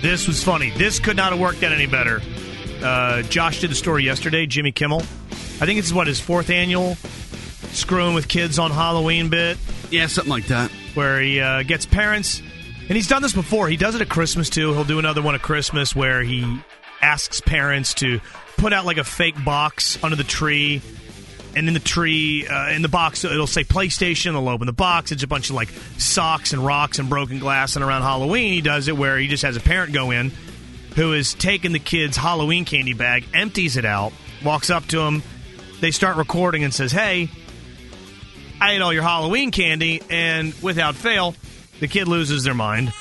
This was funny. This could not have worked out any better. Josh did a story yesterday, Jimmy Kimmel. I think it's, his fourth annual Screwing with Kids on Halloween bit. Yeah, something like that. Where he gets parents, and he's done this before. He does it at Christmas, too. He'll do another one at Christmas where he asks parents to put out like a fake box under the tree. And in the tree, in the box, it'll say PlayStation. They'll open the box. It's a bunch of like socks and rocks and broken glass. And around Halloween, he does it where he just has a parent go in who has taken the kid's Halloween candy bag, empties it out, walks up to him. They start recording and says, "Hey, I ate all your Halloween candy." And without fail, the kid loses their mind.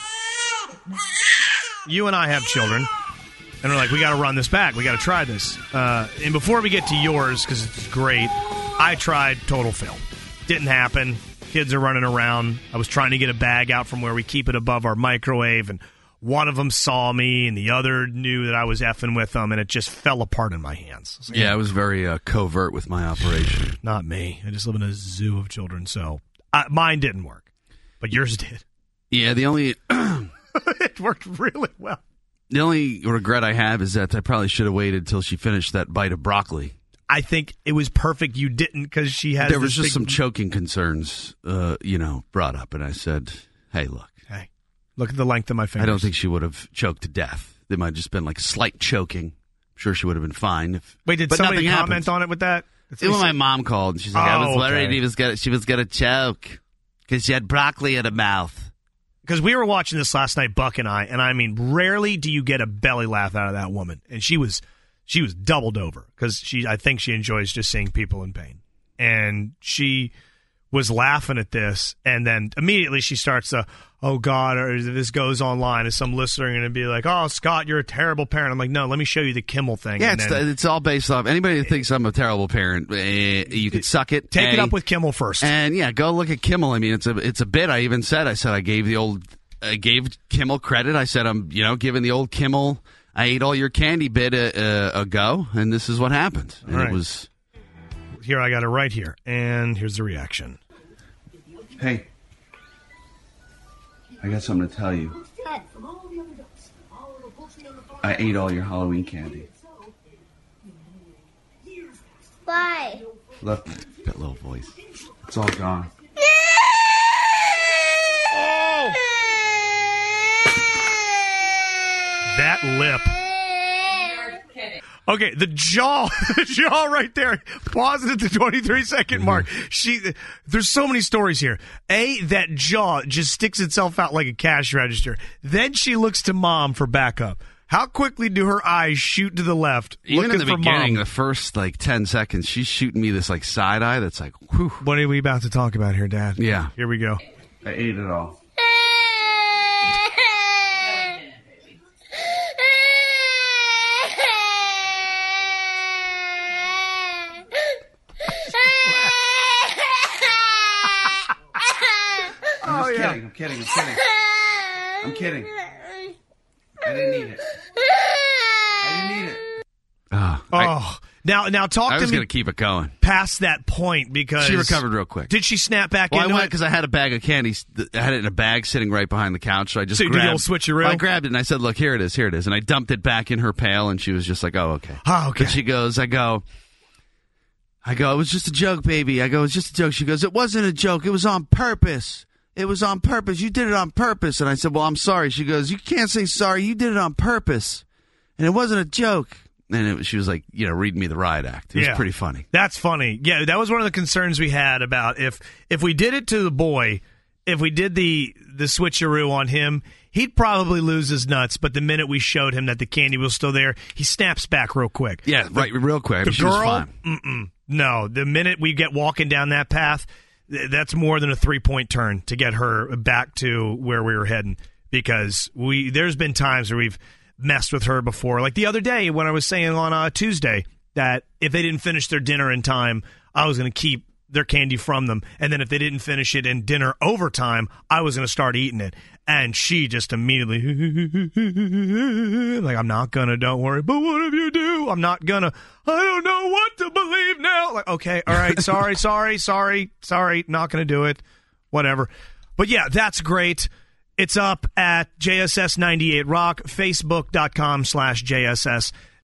You and I have children. And we're like, we got to run this back. We got to try this. And before we get to yours, because it's great, I tried, total fail. Didn't happen. Kids are running around. I was trying to get a bag out from where we keep it above our microwave, and one of them saw me, and the other knew that I was effing with them, and it just fell apart in my hands. So, yeah, I was very covert with my operation. Not me. I just live in a zoo of children, so mine didn't work. But yours did. Yeah, the only... It worked really well. The only regret I have is that I probably should have waited till she finished that bite of broccoli. I think it was perfect you didn't, because she had. There was just some choking concerns, brought up, and I said, "Hey, look. Hey, look at the length of my fingers." I don't think she would have choked to death. There might have just been like slight choking. I'm sure she would have been fine. Wait, did somebody comment on it with that? When my mom called, and she's like, "I was worried she was gonna choke because she had broccoli in her mouth." Because we were watching this last night, Buck and I mean, rarely do you get a belly laugh out of that woman. And she was doubled over because I think she enjoys just seeing people in pain. And she was laughing at this, and then immediately she starts oh God, or this goes online, and some listener going to be like, "Oh, Scott, you're a terrible parent." I'm like, no, let me show you the Kimmel thing. Yeah, it's all based off, anybody that thinks I'm a terrible parent, you can suck it. Take it up with Kimmel first. And yeah, go look at Kimmel. I mean, it's a bit. I gave Kimmel credit. I said, I'm, giving the old Kimmel, I ate all your candy bit a go, and this is what happened. And right. It was... Here, I got it right here, and here's the reaction. Hey. I got something to tell you. I ate all your Halloween candy. Why? Look, that little voice. It's all gone. Oh! That lip. Okay, the jaw right there. Pause it at the 23-second mark. There's so many stories here. That jaw just sticks itself out like a cash register. Then she looks to Mom for backup. How quickly do her eyes shoot to the left? Even in the beginning, Mom? the first 10 seconds, she's shooting me this side eye that's like, whew. What are we about to talk about here, Dad? Yeah. Here we go. I ate it all. I'm kidding. I'm kidding. I didn't eat it. Now talk to me. I was going to keep it going past that point because she recovered real quick. Did she snap back into it? I went because I had a bag of candy. I had it in a bag sitting right behind the couch. So I just grabbed. Did the old switcheroo? I grabbed it and I said, "Look, here it is," and I dumped it back in her pail, and she was just like, "Oh, okay." Oh, okay. But she goes, I go, "It was just a joke, baby." I go, "It's just a joke." She goes, "It wasn't a joke. It was on purpose. It was on purpose. You did it on purpose." And I said, "Well, I'm sorry." She goes, "You can't say sorry. You did it on purpose. And it wasn't a joke." And she was like, reading me the riot act. It was pretty funny. That's funny. Yeah, that was one of the concerns we had about if we did it to the boy, if we did the switcheroo on him, he'd probably lose his nuts. But the minute we showed him that the candy was still there, he snaps back real quick. Yeah, right, real quick. The she girl, was fine. No, the minute we get walking down that path, that's more than a 3-point turn to get her back to where we were heading. Because there's been times where we've messed with her before. Like the other day when I was saying on Tuesday that if they didn't finish their dinner in time, I was going to keep their candy from them. And then if they didn't finish it in dinner overtime, I was going to start eating it. And she just immediately, like, "I'm not going to, don't worry. But what if you do? I'm not going to, I don't know what to believe now." Like, okay, all right, sorry, not going to do it. Whatever. But yeah, that's great. It's up at JSS98Rock, Facebook.com/JSS